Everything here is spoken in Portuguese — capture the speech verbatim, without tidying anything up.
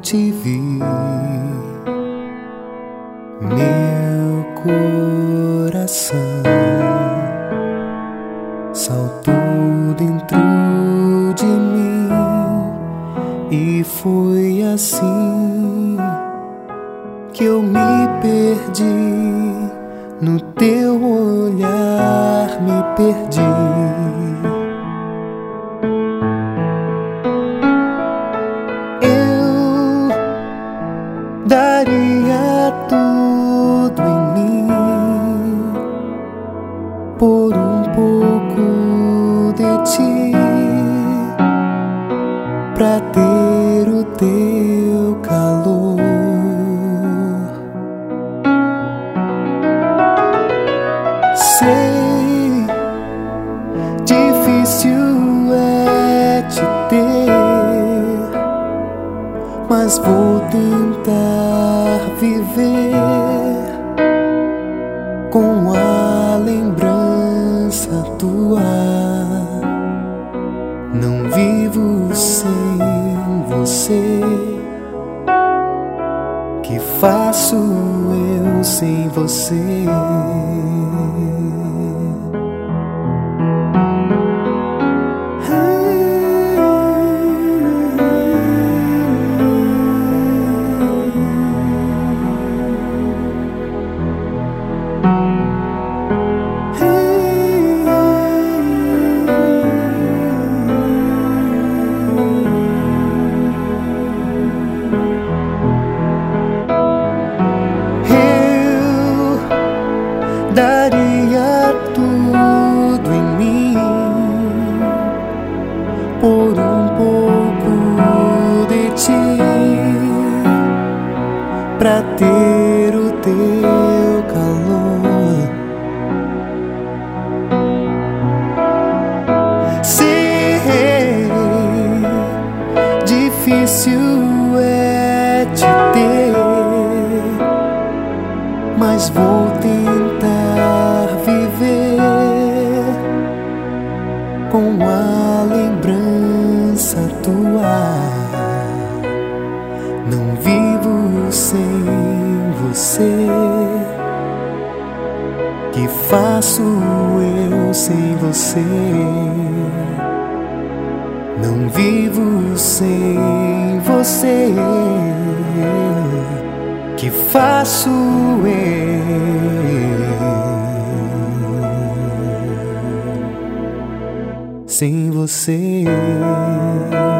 te vi, meu coração saltou dentro de mim, e foi assim que eu me perdi. No teu olhar me perdi. Eu daria tudo em mim por um pouco de ti, pra ter o teu calor. Sei, difícil é te ter, mas vou tentar viver com a lembrança tua. Não vivo sem você. Que faço eu sem você? Daria tudo em mim por um pouco de ti, pra ter o teu calor. Sei, difícil é te ter, mas vou tentar viver com a lembrança tua. Não vivo sem você. Que faço eu sem você? Não vivo sem você. Que faço eu sem você?